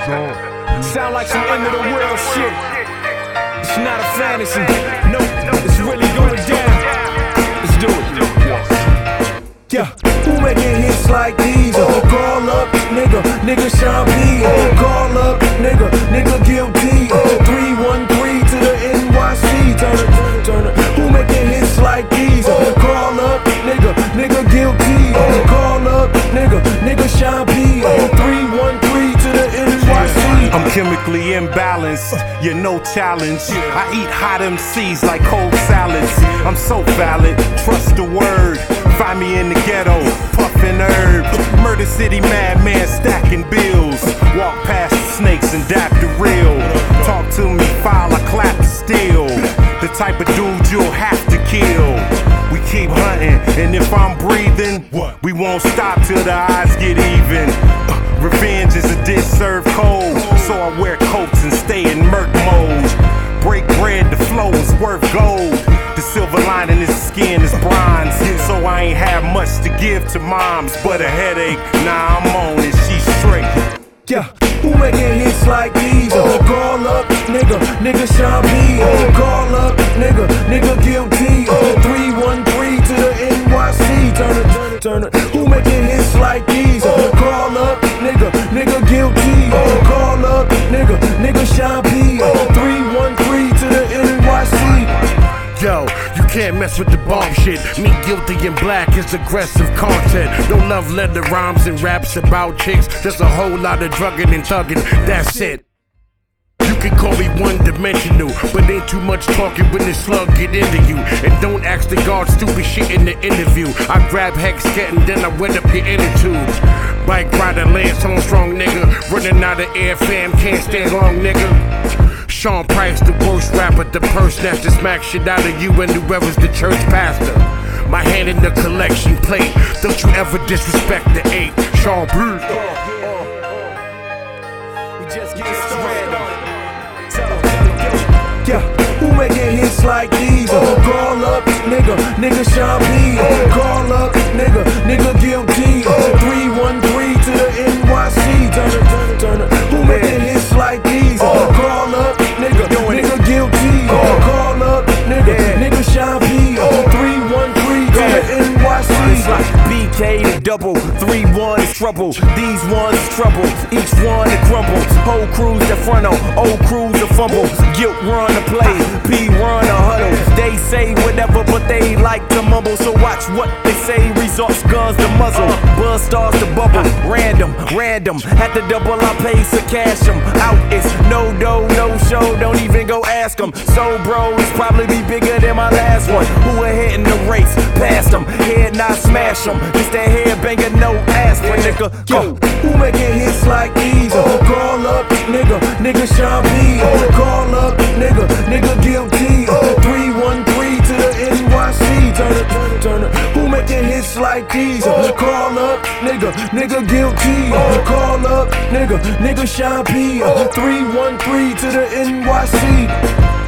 Sound like some end of the world shit. It's not a fantasy. Nope, it's really going down. Let's do it. Yeah, who making hits like these? Call up, nigga Sean P. Call up, nigga Guilty. 313 to the NYC. Turn it. Who making hits like these? Call up, nigga Guilty. Call up, nigga Sean P. 313 to the NYC. I'm chemically imbalanced, you're no challenge. I eat hot MCs like cold salads. I'm so valid, trust the word. Find me in the ghetto, puffin' herb. Murder City madman stacking bills. Walk past the snakes and dap the real. Talk to me, file, I clap the steel. The type of dude you'll have to kill. We keep hunting, and if I'm breathing, we won't stop till the odds get even. Revenge is a dish served cold, so I wear coats and stay in murk mode. Break bread, the flow is worth gold. The silver lining is skin is bronze, so I ain't have much to give to moms, but a headache. Nah, I'm on it, she's straight. Yeah, who making hits like these? Call up, nigga Sean P. Call up, nigga Guilty. 313 to the NYC. Turn it. Who making hits like these? Call up, nigga Guilty. Call up, nigga Sean P. 313 to the NYC. Yo, you can't mess with the bomb shit. Me guilty and black is aggressive content. No love letter rhymes and raps about chicks. Just a whole lot of drugging and thugging, that's it. You can call me one-dimensional, but ain't too much talking when the slug get into you. And don't ask the guard stupid shit in the interview. I grab hex and then I wet up your inner tubes. Bike rider, Lance Armstrong, nigga. Running out of air, fam, can't stand long, nigga. Sean Price, the worst rapper, the purse snatcher, smack shit out of you and whoever's the church pastor. My hand in the collection plate, don't you ever disrespect the 8. Sean P. We just getting started. Yeah, who making hits like these? Call up, nigga Sean P. Call up, nigga Guilty. 313 to the NYC. Turn it. Who making hits like these? Call up, nigga Guilty. Call up, nigga Sean P. 313 to the NYC. It's like BK to double, 3-1 is trouble. These ones is trouble, each one to crumble. Whole crews to front on, old crews to fumble. Guilt run to play, P run to huddle. They say whatever, but they like to mumble. So watch what they say, results guns to muzzle. Buzz starts to bubble, random. Had to double our pace to cash them out. It's no dough, no show, don't even go ask them. So bro, it's probably be bigger than my last one. Who ahead in the race? Past them, head not smash them. It's that head banger, no aspirin, nigga. Go. Who making hits like these? Call up, nigga Sean P. Call up, nigga Guilty. 313 to the NYC. Turn it. Who making hits like these? Call up, nigga Guilty. Call up, nigga Sean P. 313 to the NYC.